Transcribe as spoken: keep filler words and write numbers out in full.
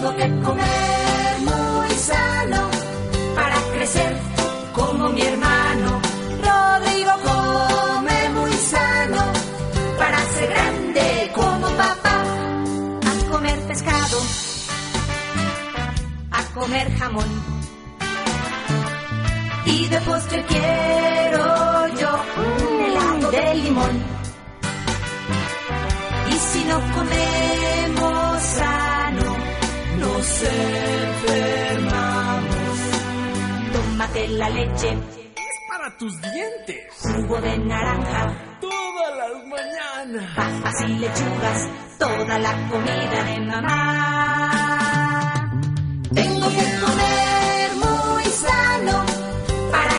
Tengo que comer muy sano para crecer como mi hermano. Rodrigo come muy sano para ser grande como papá. A comer pescado, a comer jamón. Y de postre quiero yo un helado de limón. Y si no comemos sano, nos enfermamos. Tómate la leche, es para tus dientes. Jugo de naranja, todas las mañanas. Papas y lechugas, toda la comida de mamá. Tengo que comer